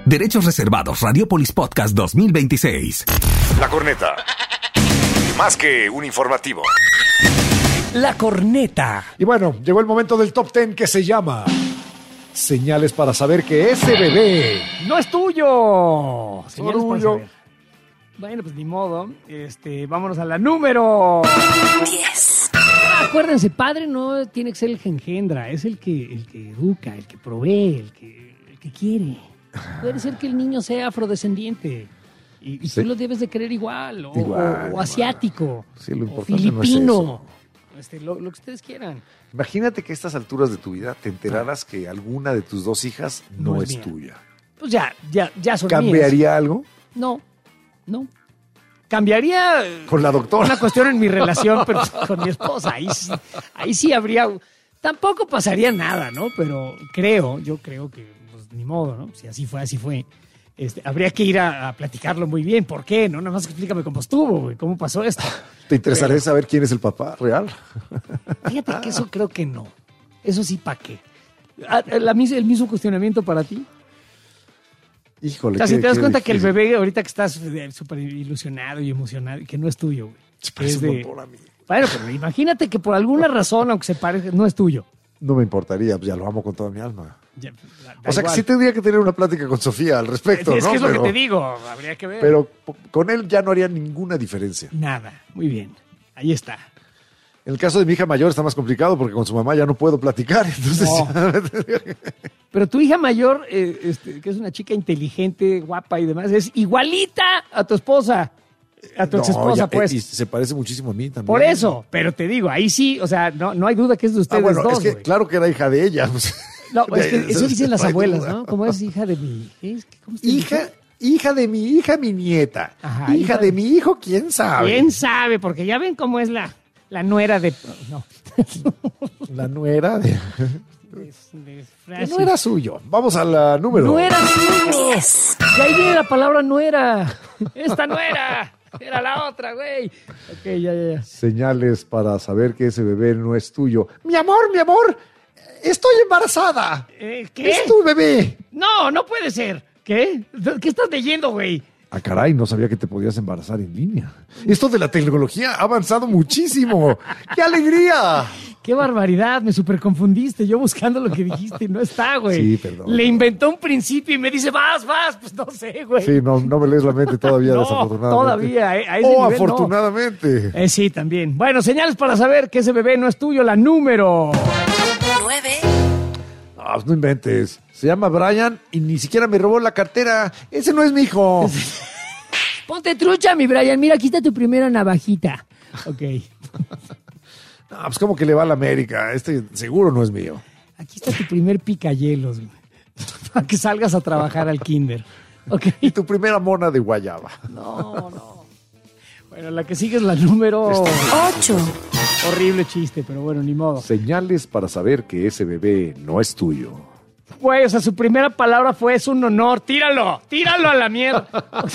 Derechos reservados. Radiopolis Podcast 2026. La Corneta. Más que un informativo. La Corneta. Y bueno, llegó el momento del top 10 que se llama Señales para saber que ese bebé ¡no es tuyo! Señales para tuyo. saber. Bueno, pues ni modo. Vámonos a la número 10. Acuérdense, padre no tiene que ser el que engendra, es el que educa, el que provee, el que quiere. Puede ser que el niño sea afrodescendiente y Sí. tú lo debes de querer igual, o Igual. asiático, Sí, lo o importante no es filipino, lo que ustedes quieran. Imagínate que a estas alturas de tu vida te enteraras que alguna de tus dos hijas no, No es es mía. tuya. Pues ya son mías. ¿Cambiaría algo No. Cambiaría con la doctora? una cuestión en mi relación pero con mi esposa. Ahí sí habría... Tampoco pasaría nada, ¿no? Pero yo creo que, pues, ni modo, ¿no? Si así fue, así fue. Habría que ir a platicarlo muy bien. ¿Por qué? No, nada más explícame cómo estuvo, güey. ¿Cómo pasó esto? ¿Te interesaría saber quién es el papá real? Fíjate que eso creo que no. Eso sí, ¿para qué? El mismo cuestionamiento para ti. Híjole, O sea, si qué- te das qué cuenta que el difícil. bebé, ahorita que estás súper ilusionado y emocionado, y que no es tuyo, güey. Se Que parece es un de- montón a mí. Bueno, pero imagínate que por alguna razón, aunque se parezca, no es tuyo. No me importaría, pues ya lo amo con toda mi alma. Ya, O sea, que sí tendría que tener una plática con Sofía al respecto, es ¿no? que es lo Pero- que te digo, habría que ver. Pero con él ya no haría ninguna diferencia. Nada, muy bien. Ahí está. En el caso de mi hija mayor está más complicado porque con su mamá ya no puedo platicar. Entonces, Pero tu hija mayor, que es una chica inteligente, guapa y demás, es igualita a tu esposa, a tu ex esposa, ya, pues. y se parece muchísimo a mí también. Por eso, pero te digo, ahí sí, o sea, no hay duda que es de ustedes bueno, dos, es que güey. claro que era hija de ella. Pues. No, es que eso dicen las No hay abuelas, duda. ¿no? Como es hija de mi... ¿cómo se dice? Hija de mi hija, mi nieta. Ajá, hija hija de de- mi hijo, ¿quién sabe? ¿Quién sabe? Porque ya ven cómo es la nuera de... No, La nuera de... de que frase. no era suyo. Vamos a la número. No era suyo. 10. Y ahí viene la palabra nuera. Esta no era. Era la otra, güey. Ok, ya. Señales para saber que ese bebé no es tuyo. Mi amor, estoy embarazada. ¿Qué? Es tu bebé. No puede ser. ¿Qué? ¿Qué estás leyendo, güey? Ah, caray, no sabía que te podías embarazar en línea. Esto de la tecnología ha avanzado muchísimo. ¡Qué alegría! Qué barbaridad, me super confundiste. Yo buscando lo que dijiste y no está, güey. Sí, perdón. Le inventó un principio y me dice, vas. Pues no sé, güey. Sí, no me lees la mente todavía, No, desafortunadamente. todavía, a ese Oh, nivel, no. afortunadamente. Sí, también. Bueno, señales para saber que ese bebé no es tuyo. La número... 9. Ah, pues no inventes. Se llama Brian y ni siquiera me robó la cartera. Ese no es mi hijo. Ponte trucha, mi Brian. Mira, aquí está tu primera navajita. Ok. No, pues como que le va a la América. Este seguro no es mío. Aquí está tu primer picayelos, güey. Para que salgas a trabajar al kinder. Ok. Y tu primera mona de guayaba. No. Bueno, la que sigue es la número... 8. Horrible chiste, pero bueno, ni modo. Señales para saber que ese bebé no es tuyo. Güey, o sea, su primera palabra fue es un honor. Tíralo a la mierda.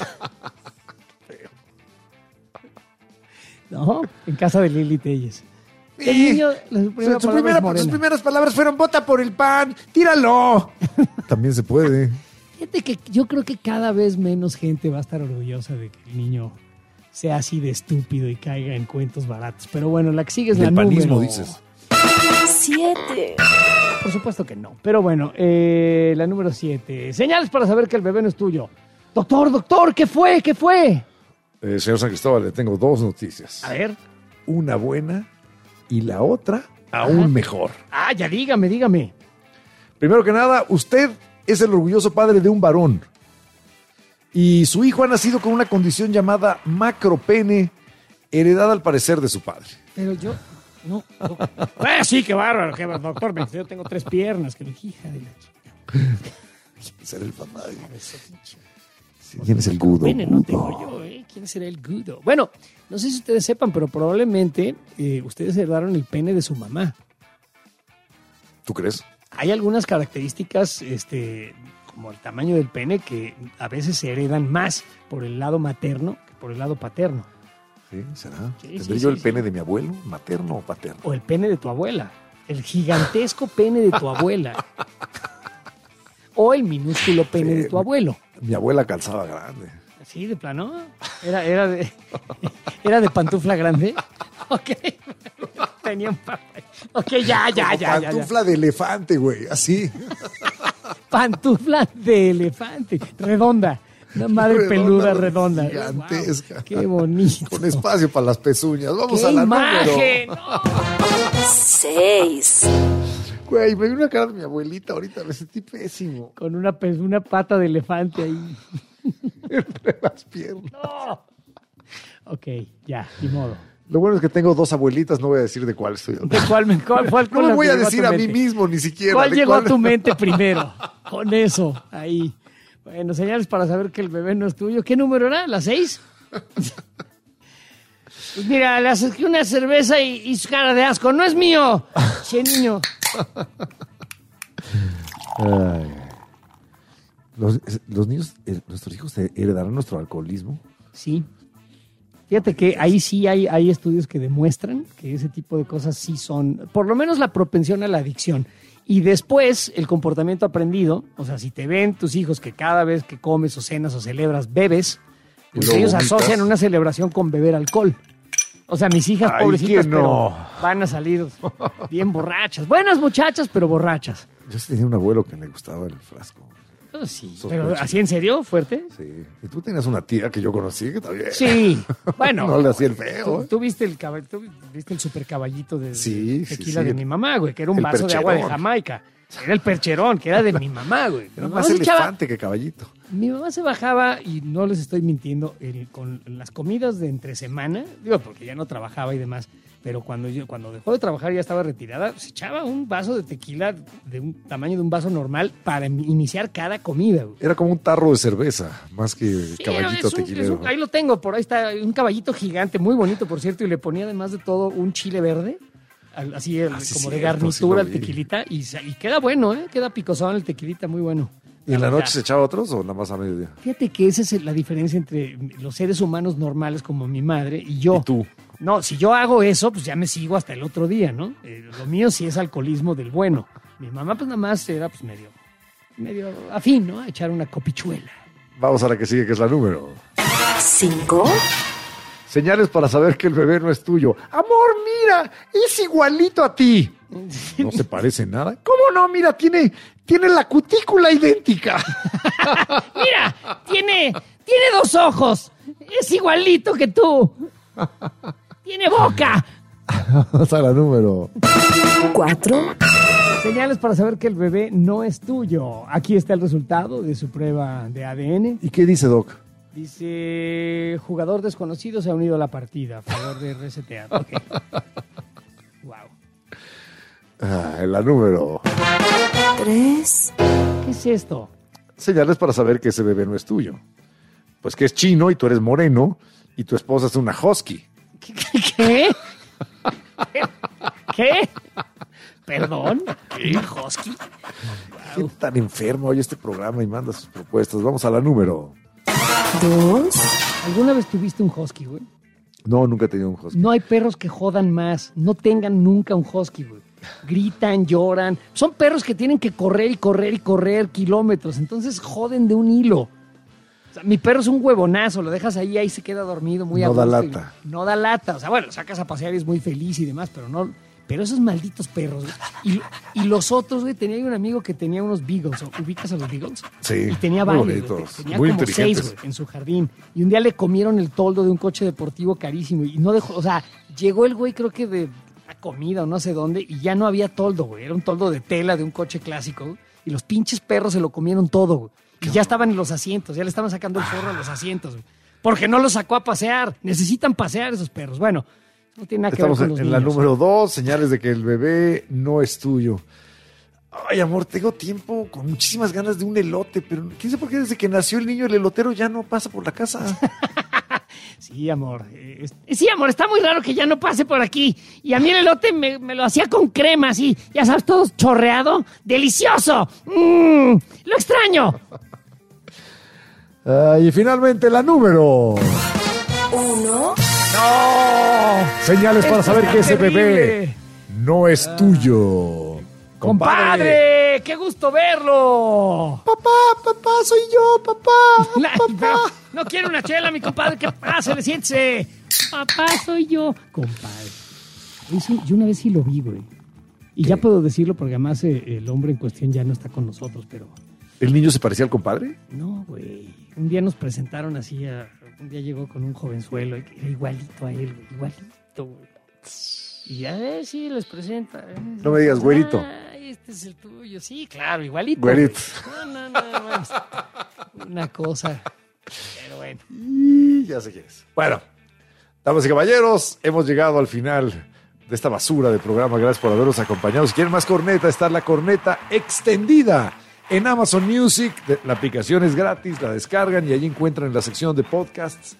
No, en casa de Lili Telles. El niño, su primera palabra es morena. sus primeras palabras fueron vota por el pan, tíralo. También se puede. Fíjate que yo creo que cada vez menos gente va a estar orgullosa de que el niño sea así de estúpido y caiga en cuentos baratos. Pero bueno, la que sigue es la Del panismo, número... dices. 7. Por supuesto que no. Pero bueno, la número 7. Señales para saber que el bebé no es tuyo. Doctor, ¿qué fue? Señor San Cristóbal, le tengo dos noticias. A ver. Una buena y la otra aún mejor. Ah, ya dígame. Primero que nada, usted es el orgulloso padre de un varón. Y su hijo ha nacido con una condición llamada macropene, heredada al parecer de su padre. Pero yo... No. Sí, qué bárbaro, doctor. Yo tengo 3 piernas. Que hija de la chica. Será el papá. ¿Quién es el gudo? Bueno, no tengo yo, ¿eh? ¿Quién será el gudo? Bueno, no sé si ustedes sepan, pero probablemente ustedes heredaron el pene de su mamá. ¿Tú crees? Hay algunas características, como el tamaño del pene, que a veces se heredan más por el lado materno que por el lado paterno. Sí, ¿será? Sí, ¿Tendré sí, yo sí, el pene sí. de mi abuelo, materno o paterno? O el pene de tu abuela. El gigantesco pene de tu abuela. o el minúsculo pene de tu abuelo. Mi abuela calzaba grande. Sí, de plano. Era de pantufla grande. Ok. Tenía un papel. Ok, ya. Pantufla de elefante, güey, así. Pantufla de elefante. Redonda. Una madre peluda redonda. Gigantesca. Wow, qué bonito. Con espacio para las pezuñas. Vamos ¡Qué a la imagen! número. ¡No! 6, Güey, me vi una cara de mi abuelita ahorita, me sentí pésimo. Con una pata de elefante ahí. Entre las piernas. ¡No! Ok, ya, ni modo. Lo bueno es que tengo 2 abuelitas, no voy a decir de cuál estoy. ¿De cuál No me voy a decir a mí mismo ni siquiera. ¿Cuál de llegó a tu mente primero? Con eso, ahí. Bueno, señales para saber que el bebé no es tuyo. ¿Qué número era? ¿La 6? Pues mira, le acerqué una cerveza y su cara de asco. ¡No es mío! Che, niño. Ay. Los niños, nuestros hijos heredarán nuestro alcoholismo. Sí. Fíjate que ahí sí hay estudios que demuestran que ese tipo de cosas sí son, por lo menos la propensión a la adicción. Y después el comportamiento aprendido, o sea, si te ven tus hijos que cada vez que comes o cenas o celebras bebes, pues luego ellos vomitas. asocian una celebración con beber alcohol. O sea, mis hijas Ay, pobrecitas, ¿quién no? pero van a salir bien borrachas. Buenas muchachas, pero borrachas. Yo sí tenía un abuelo que le gustaba el frasco. Oh, sí, Sospecho. pero ¿así en serio? ¿Fuerte? Sí. Y tú tenías una tía que yo conocí que también. Sí. Bueno. No le hacía el feo. ¿Tú viste el super caballito de Sí, tequila sí. de mi mamá, güey? Que era un El vaso de agua de percherón. Jamaica. Era el percherón, que era de mi mamá, güey. Era Mi más mamá se echaba- elefante que caballito. Mi mamá se bajaba, y no les estoy mintiendo, con las comidas de entre semana, digo, porque ya no trabajaba y demás, pero cuando dejó de trabajar y ya estaba retirada, se echaba un vaso de tequila de un tamaño de un vaso normal para iniciar cada comida, güey. Era como un tarro de cerveza, más que Sí, caballito es un- tequilero. ahí lo tengo, por ahí está un caballito gigante, muy bonito, por cierto, y le ponía además de todo un chile verde, así sí, como de cierto, garnitura sí lo al vi. tequilita, y queda bueno, queda picosón el tequilita, muy bueno. ¿Y en la verdad. noche se echaba otros o nada más a mediodía? Fíjate que esa es la diferencia entre los seres humanos normales como mi madre y yo. ¿Y tú? No, si yo hago eso, pues ya me sigo hasta el otro día, ¿no? Lo mío sí es alcoholismo del bueno. Mi mamá pues nada más era pues medio afín, ¿no? A echar una copichuela. Vamos a la que sigue, que es la número. 5, Señales para saber que el bebé no es tuyo. Amor, mira, es igualito a ti. No se parece en nada. ¿Cómo no? Mira, tiene la cutícula idéntica. Mira, tiene 2 ojos. Es igualito que tú. Tiene boca. Vamos a la número. 4, Señales para saber que el bebé no es tuyo. Aquí está el resultado de su prueba de ADN. ¿Y qué dice Doc? Dice, jugador desconocido se ha unido a la partida. A favor de resetear. Ok. Wow. La número. 3, ¿Qué es esto? Señales para saber que ese bebé no es tuyo. Pues que es chino y tú eres moreno y tu esposa es una husky. ¿Qué? ¿Qué? ¿Perdón? ¿Una husky? ¿Qué tan enfermo oye este programa y manda sus propuestas? Vamos a la número. 2, ¿Alguna vez tuviste un husky, güey? No, nunca he tenido un husky. No hay perros que jodan más. No tengan nunca un husky, güey. Gritan, lloran. Son perros que tienen que correr y correr y correr kilómetros. Entonces joden de un hilo. O sea, mi perro es un huevonazo. Lo dejas ahí se queda dormido muy a No da gusto. lata. No da lata. O sea, bueno, lo sacas a pasear y es muy feliz y demás, pero no... Pero esos malditos perros, güey. Y los otros, güey, tenía un amigo que tenía unos beagles. ¿Ubicas a los beagles? Sí, Y tenía muy varios. güey. bonitos, Tenía muy como 6, inteligentes. güey, en su jardín. Y un día le comieron el toldo de un coche deportivo carísimo. Y no dejó, o sea, llegó el güey, creo que de la comida o no sé dónde, y ya no había toldo, güey. Era un toldo de tela de un coche clásico, güey. Y los pinches perros se lo comieron todo, güey. Y ya estaban en los asientos, ya le estaban sacando el forro a los asientos, güey. Porque no los sacó a pasear. Necesitan pasear esos perros. Bueno, no tiene nada que Estamos ver con los en la niños. número 2, señales de que el bebé no es tuyo. Ay, amor, tengo tiempo con muchísimas ganas de un elote, pero quién sabe por qué desde que nació el niño el elotero ya no pasa por la casa. Sí, amor. Sí, amor, está muy raro que ya no pase por aquí. Y a mí el elote me lo hacía con crema, así. Ya sabes, todo chorreado. ¡Delicioso! ¡Lo extraño! Y finalmente la número. 1, Señales para Esto saber está que ese bebé terrible. no es tuyo. ¡Compadre! qué gusto verlo! Papá, soy yo, papá. Pero no quiero una chela, mi compadre. ¿Qué pasa? Siéntese. Papá, soy yo. Compadre. Yo una vez sí lo vi, güey. Y ya puedo decirlo porque además el hombre en cuestión ya no está con nosotros, pero... ¿El niño se parecía al compadre? No, güey. Un día nos presentaron así, un día llegó con un jovenzuelo, y era igualito a él, güey. Igualito, güey. Y ya sí, les presenta. No me digas, güerito. Ay, este es el tuyo. Sí, claro, igualito. Güerito. No, bueno, una cosa. Pero bueno. Y ya sé quién es. Bueno, damas y caballeros, hemos llegado al final de esta basura de programa. Gracias por habernos acompañado. Si quieren más corneta, está la corneta extendida en Amazon Music. La aplicación es gratis, la descargan y allí encuentran en la sección de podcasts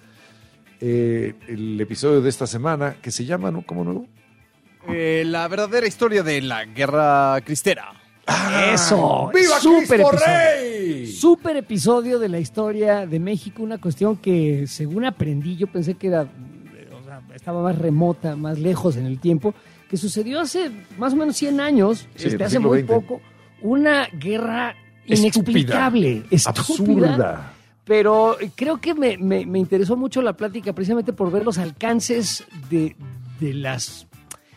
el episodio de esta semana que se llama, ¿no? ¿Cómo nuevo? La verdadera historia de la guerra cristera. ¡Eso! ¡Viva Súper Cristo episodio. Rey! Súper episodio de la historia de México. Una cuestión que, según aprendí, yo pensé que era, o sea, estaba más remota, más lejos en el tiempo, que sucedió hace más o menos 100 años, Sí, en el hace siglo muy XX. poco. Una guerra inexplicable, estúpida. Absurda. Pero creo que me interesó mucho la plática precisamente por ver los alcances de las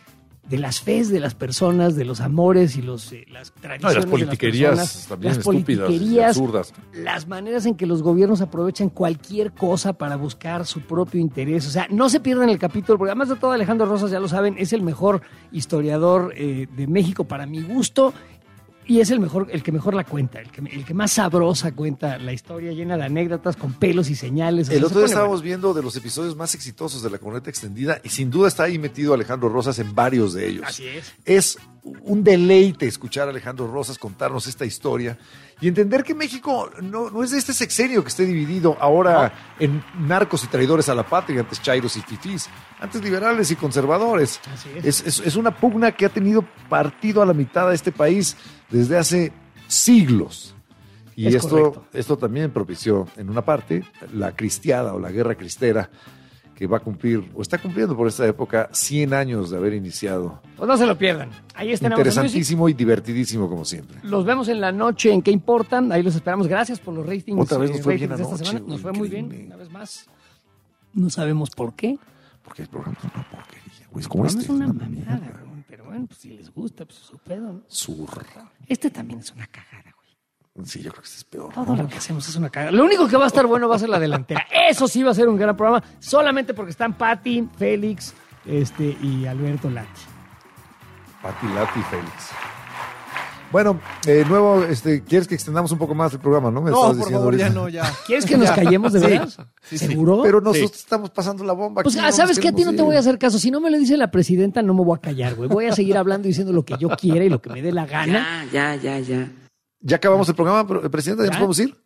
fes de las personas, de los amores y las tradiciones No, y las de politiquerías las personas, también las estúpidas y politiquerías, absurdas. las maneras en que los gobiernos aprovechan cualquier cosa para buscar su propio interés. O sea, no se pierdan el capítulo, porque además de todo, Alejandro Rosas, ya lo saben, es el mejor historiador de México para mi gusto. Y es el que mejor la cuenta, el que más sabrosa cuenta la historia, llena de anécdotas, con pelos y señales. O sea, El se otro día pone estábamos viendo de los episodios más exitosos de la corneta extendida y sin duda está ahí metido Alejandro Rosas en varios de ellos. Así es. Es un deleite escuchar a Alejandro Rosas contarnos esta historia y entender que México no es de este sexenio que esté dividido ahora en narcos y traidores a la patria, antes chairos y fifís, antes liberales y conservadores. Así Es una pugna que ha tenido partido a la mitad a este país desde hace siglos. Y Es correcto. esto también propició, en una parte, la cristiada o la guerra cristera, que va a cumplir, o está cumpliendo por esta época, 100 años de haber iniciado. Pues no se lo pierdan. Ahí está en Amazon Music. Interesantísimo y divertidísimo, como siempre. Los vemos en la noche en ¿Qué importan? Ahí los esperamos. Gracias por los ratings. Otra vez nos fue bien ratings de esta anoche, semana. güey, Nos fue muy increíble. bien, una vez más. No sabemos por qué. Porque el programa es una porquería, güey. Es como No este. es una mierda. mamada, güey. Pero bueno, pues si les gusta, pues su pedo, ¿no? Zurra. Este también es una cagada, güey. Sí, yo creo que este es peor. Todo lo que hacemos es una cagada. Lo único que va a estar bueno va a ser la delantera. Eso sí va a ser un gran programa. Solamente porque están Pati, Félix y Alberto Lati. Pati, Lati y Félix. Bueno, nuevo, ¿quieres que extendamos un poco más el programa, no? Me No, estabas por diciendo favor, ya ahorita. no, ya. ¿Quieres que nos callemos de Sí. veras? Sí, sí. ¿Seguro? Pero nosotros estamos pasando la bomba. Pues, aquí, no ¿sabes nos qué? A ti no queremos te voy a ir. hacer caso. Si no me lo dice la presidenta, no me voy a callar, güey. Voy a seguir hablando y diciendo lo que yo quiera y lo que me dé la gana. Ya. ¿Ya acabamos el programa, presidenta? ¿Ya nos ¿Ya? podemos ir?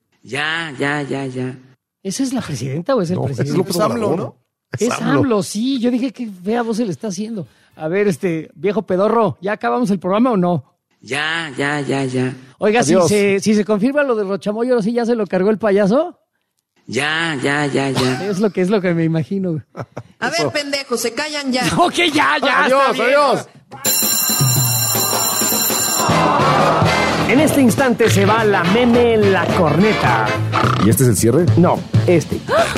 Ya. ¿Esa es la presidenta o es el No, presidente? es López Pues AMLO, Obrador, ¿no? Es AMLO, sí. Yo dije que fea voz se le está haciendo. A ver, viejo pedorro, ¿ya acabamos el programa o no? Ya. Oiga, Adiós. si se confirma lo de Rochamoyo, ¿ahora sí ya se lo cargó el payaso? Ya. Es lo que me imagino. güey. A ver, pendejos, se callan ya. Ok, ya. Adiós, está bien. adiós. En este instante se va la meme en la corneta. ¿Y este es el cierre? No,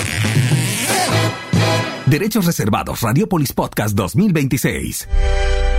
Derechos reservados. Radiopolis Podcast 2026.